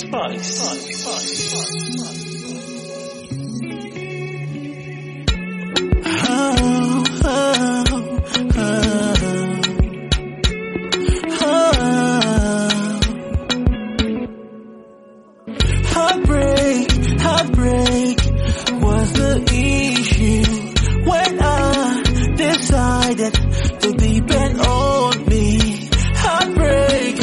Heartbreak was the issue when I decided to depend on me. Heartbreak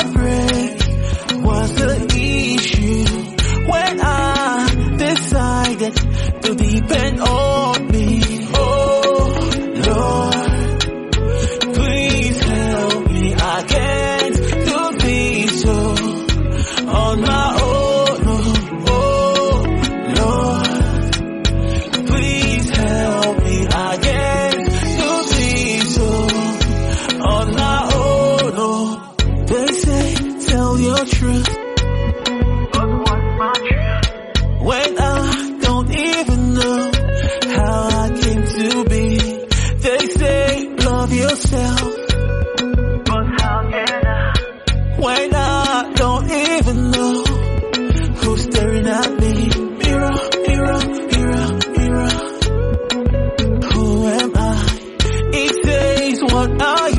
was the issue when I decided to depend on me. Oh Lord, please help me. I can't do this on my own. Your truth, but what's my truth? When I don't even know how I came to be. They say love yourself, but how can I? When I don't even know who's staring at me. Mirror, mirror, mirror, mirror, who am I? It says what are you?